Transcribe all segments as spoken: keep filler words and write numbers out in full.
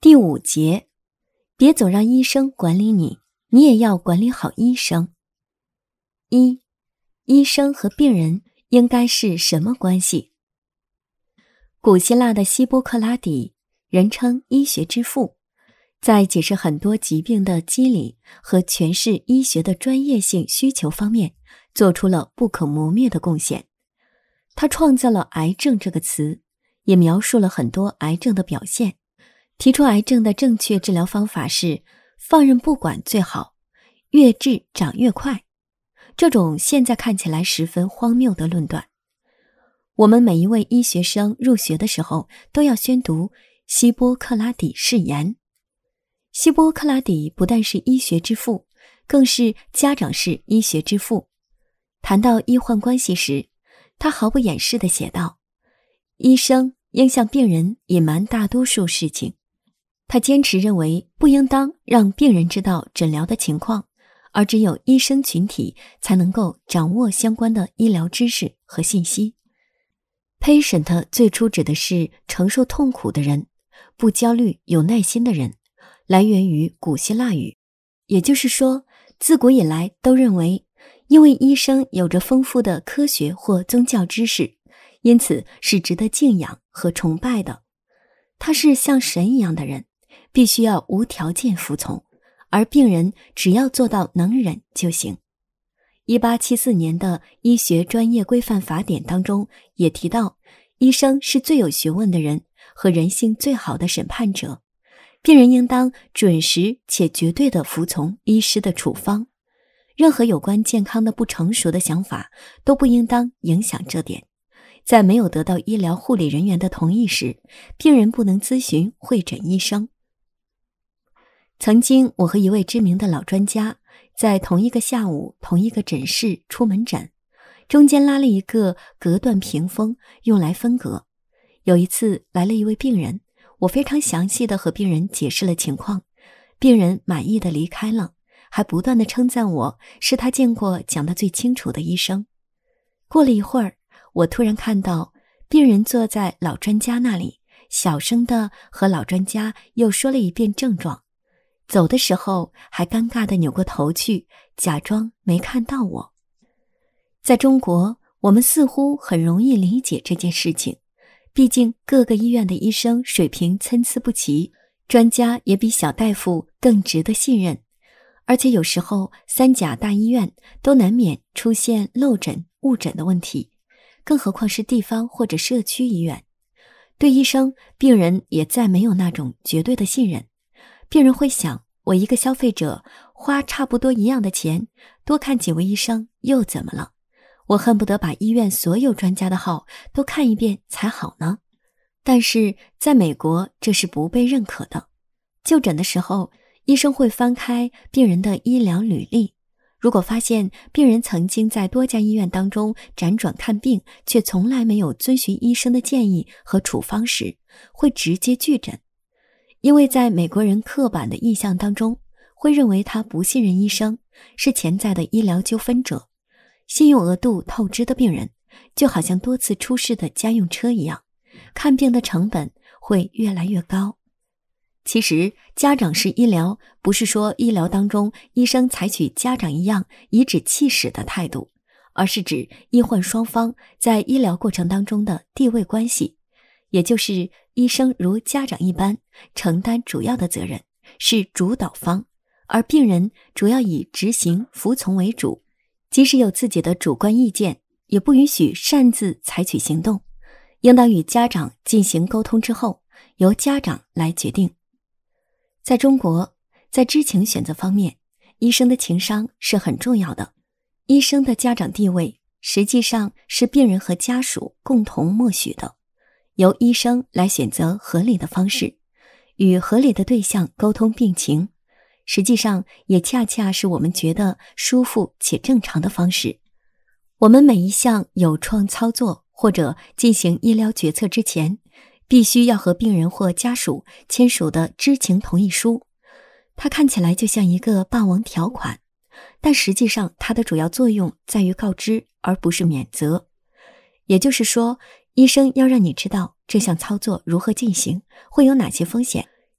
第五节，别总让医生管理你，你也要管理好医生。一、医生和病人应该是什么关系？古希腊的希波克拉底，人称医学之父，在解释很多疾病的机理和诠释医学的专业性需求方面，做出了不可磨灭的贡献。他创造了癌症这个词，也描述了很多癌症的表现。提出癌症的正确治疗方法是放任不管最好，越治长越快。这种现在看起来十分荒谬的论断。我们每一位医学生入学的时候都要宣读希波克拉底誓言。希波克拉底不但是医学之父，更是家长式医学之父。谈到医患关系时，他毫不掩饰地写道：医生应向病人隐瞒大多数事情。他坚持认为不应当让病人知道诊疗的情况，而只有医生群体才能够掌握相关的医疗知识和信息。Patient 最初指的是承受痛苦的人，不焦虑、有耐心的人，来源于古希腊语。也就是说，自古以来都认为，因为医生有着丰富的科学或宗教知识，因此是值得敬仰和崇拜的。他是像神一样的人，必须要无条件服从，而病人只要做到能忍就行。一八七四年的医学专业规范法典当中也提到，医生是最有学问的人和人性最好的审判者，病人应当准时且绝对地服从医师的处方，任何有关健康的不成熟的想法都不应当影响这点。在没有得到医疗护理人员的同意时，病人不能咨询会诊医生。曾经我和一位知名的老专家在同一个下午同一个诊室出门诊，中间拉了一个隔断屏风用来分隔。有一次来了一位病人，我非常详细地和病人解释了情况，病人满意地离开了，还不断地称赞我是他见过讲得最清楚的医生。过了一会儿，我突然看到病人坐在老专家那里，小声地和老专家又说了一遍症状，走的时候还尴尬地扭过头去，假装没看到我。在中国，我们似乎很容易理解这件事情，毕竟各个医院的医生水平参差不齐，专家也比小大夫更值得信任，而且有时候三甲大医院都难免出现漏诊、误诊的问题，更何况是地方或者社区医院。对医生，病人也再没有那种绝对的信任。病人会想，我一个消费者花差不多一样的钱，多看几位医生又怎么了？我恨不得把医院所有专家的号都看一遍才好呢。但是在美国，这是不被认可的。就诊的时候，医生会翻开病人的医疗履历，如果发现病人曾经在多家医院当中辗转看病，却从来没有遵循医生的建议和处方时，会直接拒诊。因为在美国人刻板的印象当中，会认为他不信任医生，是潜在的医疗纠纷者。信用额度透支的病人，就好像多次出事的家用车一样，看病的成本会越来越高。其实，家长式医疗不是说医疗当中医生采取家长一样颐指气使的态度，而是指医患双方在医疗过程当中的地位关系，也就是医生如家长一般承担主要的责任，是主导方，而病人主要以执行服从为主，即使有自己的主观意见，也不允许擅自采取行动，应当与家长进行沟通之后，由家长来决定。在中国，在知情选择方面，医生的情商是很重要的。医生的家长地位实际上是病人和家属共同默许的，由医生来选择合理的方式，与合理的对象沟通病情，实际上也恰恰是我们觉得舒服且正常的方式。我们每一项有创操作或者进行医疗决策之前，必须要和病人或家属签署的知情同意书。它看起来就像一个霸王条款，但实际上它的主要作用在于告知，而不是免责。也就是说，医生要让你知道这项操作如何进行，会有哪些风险，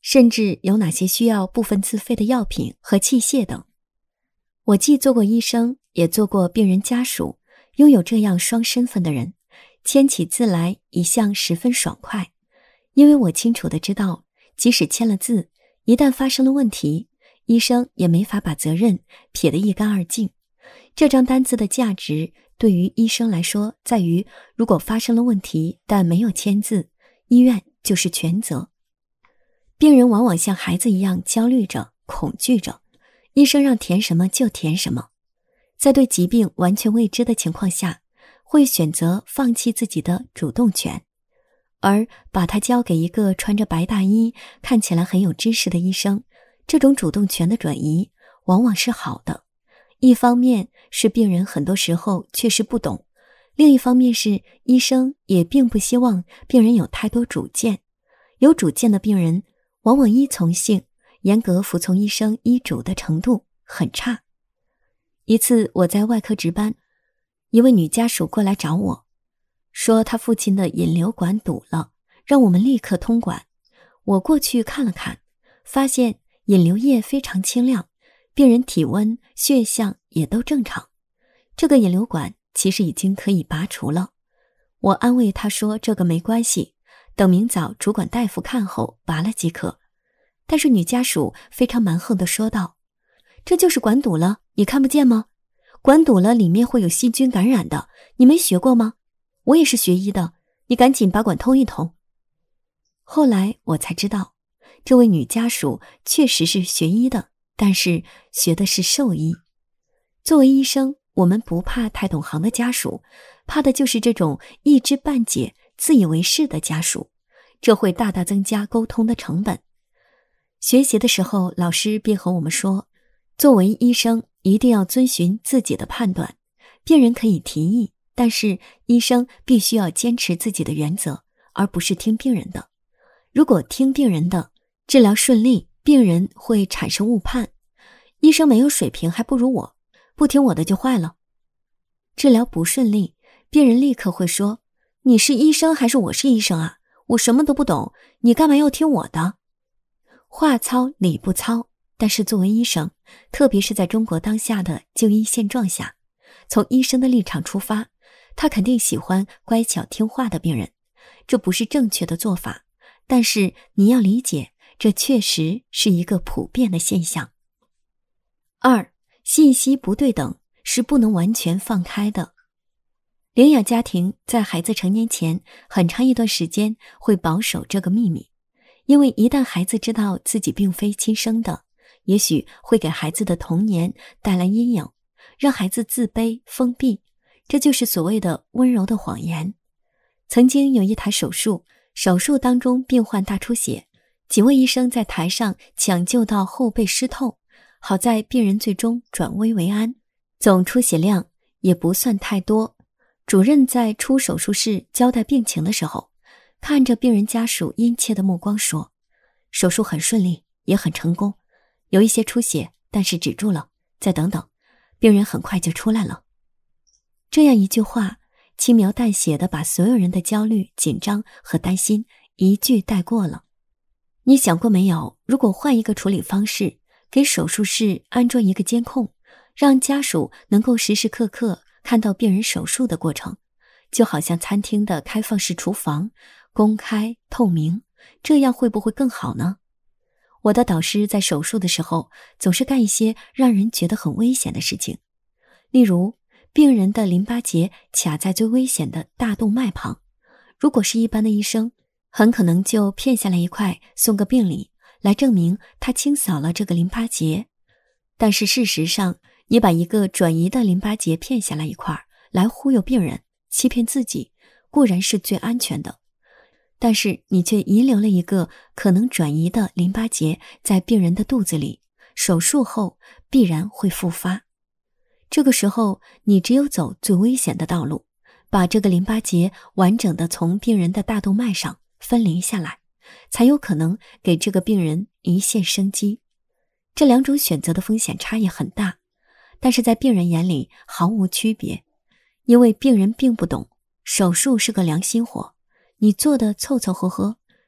甚至有哪些需要部分自费的药品和器械等。我既做过医生，也做过病人家属，拥有这样双身份的人，签起字来一向十分爽快，因为我清楚地知道，即使签了字，一旦发生了问题，医生也没法把责任撇得一干二净。这张单子的价值对于医生来说，在于如果发生了问题但没有签字，医院就是全责。病人往往像孩子一样焦虑着、恐惧着，医生让填什么就填什么。在对疾病完全未知的情况下，会选择放弃自己的主动权，而把它交给一个穿着白大衣、看起来很有知识的医生，这种主动权的转移往往是好的。一方面是病人很多时候确实不懂，另一方面是医生也并不希望病人有太多主见。有主见的病人往往依从性、严格服从医生医嘱的程度很差。一次我在外科值班，一位女家属过来找我，说她父亲的引流管堵了，让我们立刻通管。我过去看了看，发现引流液非常清亮，病人体温、血象也都正常。这个引流管其实已经可以拔除了。我安慰她说这个没关系，等明早主管大夫看后拔了即可。但是女家属非常蛮横地说道，这就是管堵了，你看不见吗？管堵了里面会有细菌感染的，你没学过吗？我也是学医的，你赶紧把管通一通。后来我才知道，这位女家属确实是学医的，但是学的是兽医。作为医生，我们不怕太懂行的家属，怕的就是这种一知半解、自以为是的家属，这会大大增加沟通的成本。学习的时候，老师便和我们说，作为医生一定要遵循自己的判断，病人可以提议，但是医生必须要坚持自己的原则，而不是听病人的。如果听病人的，治疗顺利，病人会产生误判，医生没有水平还不如我，不听我的就坏了。治疗不顺利，病人立刻会说，你是医生还是我是医生啊？我什么都不懂，你干嘛要听我的？话糙理不糙，但是作为医生，特别是在中国当下的就医现状下，从医生的立场出发，他肯定喜欢乖巧听话的病人，这不是正确的做法，但是你要理解，这确实是一个普遍的现象。二，信息不对等是不能完全放开的。领养家庭在孩子成年前很长一段时间会保守这个秘密，因为一旦孩子知道自己并非亲生的，也许会给孩子的童年带来阴影，让孩子自卑封闭，这就是所谓的温柔的谎言。曾经有一台手术，手术当中病患大出血，几位医生在台上抢救到后背湿透，好在病人最终转危为安，总出血量也不算太多。主任在出手术室交代病情的时候，看着病人家属殷切的目光说，手术很顺利，也很成功，有一些出血，但是止住了，再等等，病人很快就出来了。这样一句话，轻描淡写地把所有人的焦虑、紧张和担心一句带过了。你想过没有，如果换一个处理方式，给手术室安装一个监控，让家属能够时时刻刻看到病人手术的过程，就好像餐厅的开放式厨房，公开透明，这样会不会更好呢？我的导师在手术的时候总是干一些让人觉得很危险的事情，例如病人的淋巴结卡在最危险的大动脉旁，如果是一般的医生，很可能就片下来一块送个病理来证明他清扫了这个淋巴结，但是事实上你把一个转移的淋巴结片下来一块来忽悠病人，欺骗自己，固然是最安全的，但是你却遗留了一个可能转移的淋巴结在病人的肚子里，手术后必然会复发。这个时候你只有走最危险的道路，把这个淋巴结完整的从病人的大动脉上分离下来，才有可能给这个病人一线生机。这两种选择的风险差异很大，但是在病人眼里毫无区别，因为病人并不懂，手术是个良心活，你做的凑凑合合，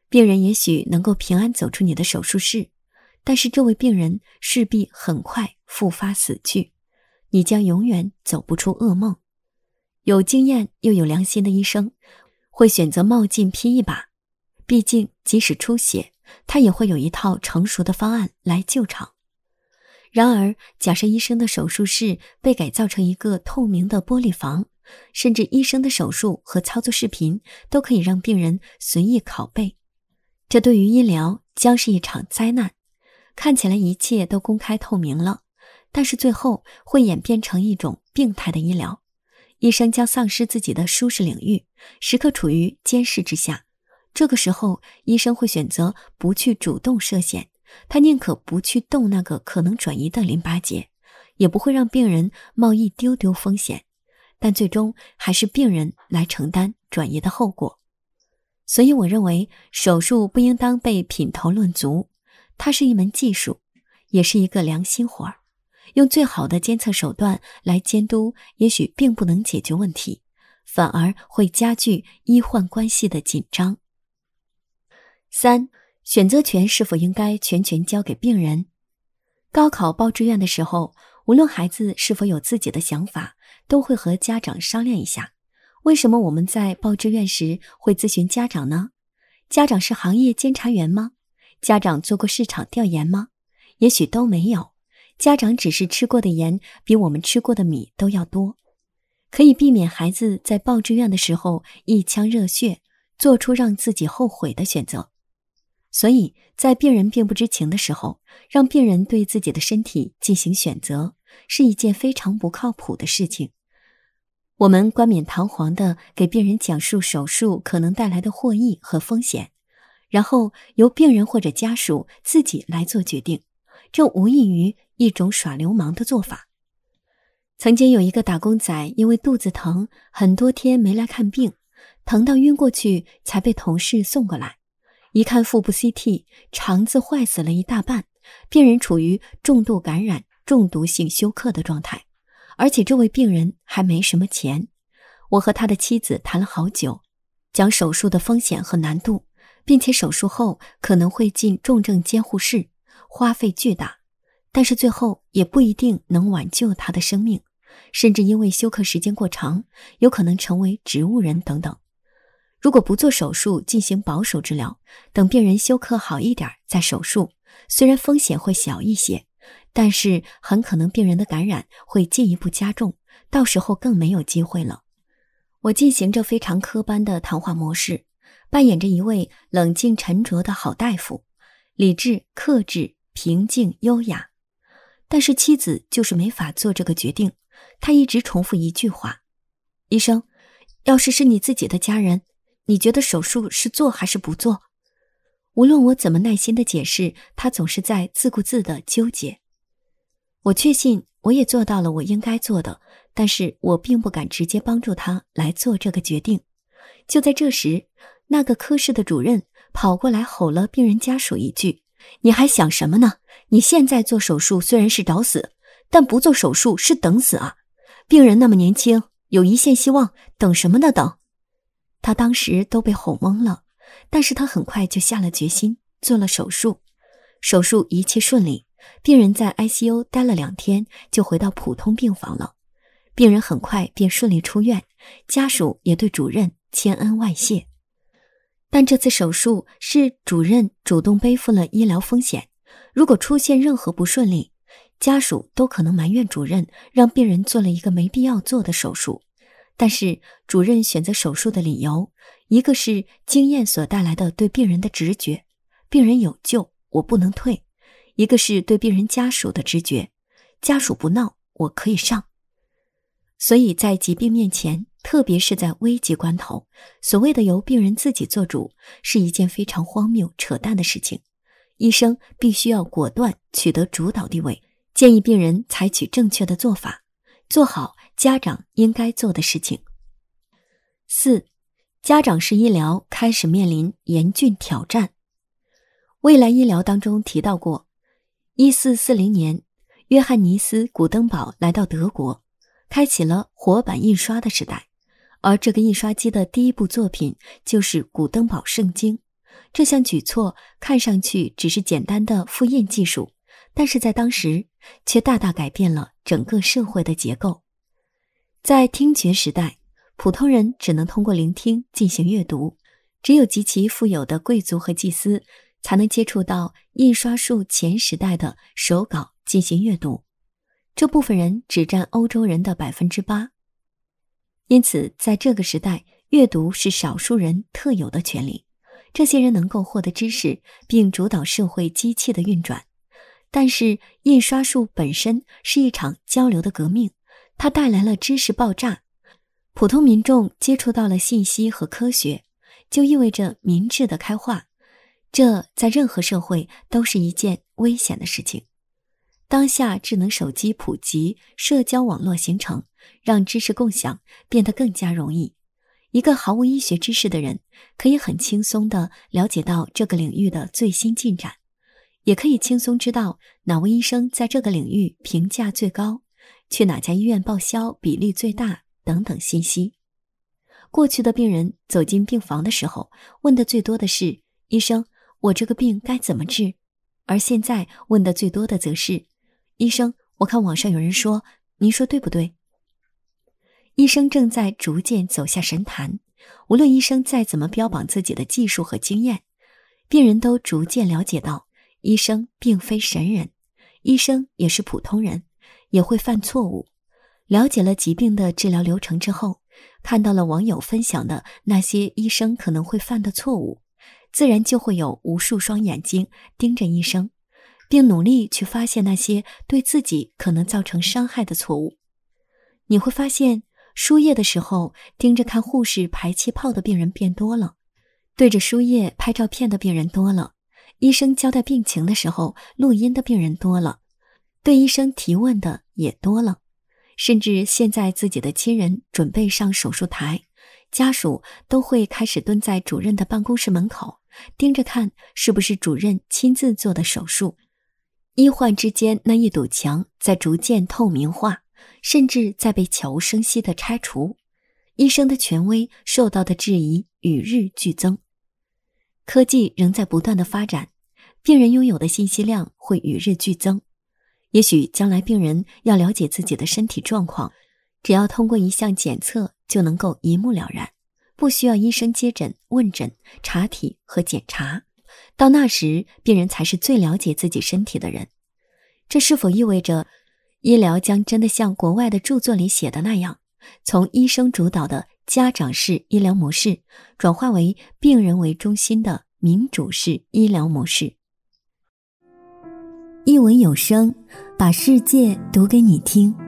病人也许能够平安走出你的手术室，但是这位病人势必很快复发死去，你将永远走不出噩梦。有经验又有良心的医生会选择冒进拼一把，毕竟即使出血，他也会有一套成熟的方案来救场。然而，假设医生的手术室被改造成一个透明的玻璃房，甚至医生的手术和操作视频都可以让病人随意拷贝，这对于医疗将是一场灾难。看起来一切都公开透明了，但是最后会演变成一种病态的医疗。医生将丧失自己的舒适领域，时刻处于监视之下。这个时候，医生会选择不去主动涉险，他宁可不去动那个可能转移的淋巴结，也不会让病人冒一丢丢风险，但最终还是病人来承担转移的后果。所以我认为手术不应当被品头论足，它是一门技术，也是一个良心活儿。用最好的监测手段来监督，也许并不能解决问题，反而会加剧医患关系的紧张。三、选择权是否应该全权交给病人？高考报志愿的时候，无论孩子是否有自己的想法，都会和家长商量一下。为什么我们在报志愿时会咨询家长呢？家长是行业监察员吗？家长做过市场调研吗？也许都没有。家长只是吃过的盐比我们吃过的米都要多，可以避免孩子在报志愿的时候一腔热血，做出让自己后悔的选择。所以在病人并不知情的时候，让病人对自己的身体进行选择，是一件非常不靠谱的事情。我们冠冕堂皇地给病人讲述手术可能带来的获益和风险，然后由病人或者家属自己来做决定，这无异于一种耍流氓的做法。曾经有一个打工仔因为肚子疼，很多天没来看病，疼到晕过去才被同事送过来。一看腹部 C T， 肠子坏死了一大半，病人处于重度感染、中毒性休克的状态，而且这位病人还没什么钱。我和他的妻子谈了好久，讲手术的风险和难度，并且手术后可能会进重症监护室，花费巨大，但是最后也不一定能挽救他的生命，甚至因为休克时间过长，有可能成为植物人等等。如果不做手术，进行保守治疗，等病人休克好一点再手术，虽然风险会小一些，但是很可能病人的感染会进一步加重，到时候更没有机会了。我进行着非常科班的谈话模式，扮演着一位冷静沉着的好大夫，理智、克制、平静、优雅。但是妻子就是没法做这个决定，她一直重复一句话：医生，要是是你自己的家人，你觉得手术是做还是不做？无论我怎么耐心的解释，她总是在自顾自的纠结。我确信我也做到了我应该做的，但是我并不敢直接帮助她来做这个决定。就在这时，那个科室的主任跑过来吼了病人家属一句：你还想什么呢？你现在做手术虽然是找死，但不做手术是等死啊！病人那么年轻，有一线希望，等什么呢等？他当时都被吼懵了，但是他很快就下了决心，做了手术。手术一切顺利，病人在 I C U 待了两天，就回到普通病房了。病人很快便顺利出院，家属也对主任千恩万谢。但这次手术是主任主动背负了医疗风险，如果出现任何不顺利，家属都可能埋怨主任让病人做了一个没必要做的手术。但是主任选择手术的理由，一个是经验所带来的对病人的直觉，病人有救，我不能退；一个是对病人家属的直觉，家属不闹，我可以上。所以在疾病面前，特别是在危急关头，所谓的由病人自己做主，是一件非常荒谬扯淡的事情。医生必须要果断取得主导地位，建议病人采取正确的做法，做好家长应该做的事情。四、家长式医疗开始面临严峻挑战。未来医疗当中提到过，一四四零年，约翰尼斯·古登堡来到德国，开启了活版印刷的时代，而这个印刷机的第一部作品就是古登堡圣经。 这项举措看上去只是简单的复印技术，但是在当时却大大改变了整个社会的结构。在听觉时代，普通人只能通过聆听进行阅读，只有极其富有的贵族和祭司才能接触到印刷术前时代的手稿进行阅读，这部分人只占欧洲人的 百分之八。 因此在这个时代，阅读是少数人特有的权利，这些人能够获得知识并主导社会机器的运转。但是印刷术本身是一场交流的革命，它带来了知识爆炸，普通民众接触到了信息和科学，就意味着民智的开化，这在任何社会都是一件危险的事情。当下智能手机普及，社交网络形成，让知识共享变得更加容易。一个毫无医学知识的人可以很轻松地了解到这个领域的最新进展，也可以轻松知道哪位医生在这个领域评价最高，去哪家医院报销比例最大等等信息。过去的病人走进病房的时候，问的最多的是，医生，我这个病该怎么治？而现在问的最多的则是，医生，我看网上有人说，您说对不对？医生正在逐渐走下神坛，无论医生再怎么标榜自己的技术和经验，病人都逐渐了解到，医生并非神人，医生也是普通人，也会犯错误。了解了疾病的治疗流程之后，看到了网友分享的那些医生可能会犯的错误，自然就会有无数双眼睛盯着医生，并努力去发现那些对自己可能造成伤害的错误。你会发现，输液的时候盯着看护士排气泡的病人变多了，对着输液拍照片的病人多了，医生交代病情的时候录音的病人多了，对医生提问的也多了。甚至现在自己的亲人准备上手术台，家属都会开始蹲在主任的办公室门口，盯着看是不是主任亲自做的手术。医患之间那一堵墙在逐渐透明化，甚至在被悄无声息地拆除。医生的权威受到的质疑与日俱增。科技仍在不断的发展，病人拥有的信息量会与日俱增。也许将来病人要了解自己的身体状况，只要通过一项检测就能够一目了然，不需要医生接诊、问诊、查体和检查。到那时，病人才是最了解自己身体的人。这是否意味着医疗将真的像国外的著作里写的那样，从医生主导的家长式医疗模式转化为病人为中心的民主式医疗模式？一文有声，把世界读给你听。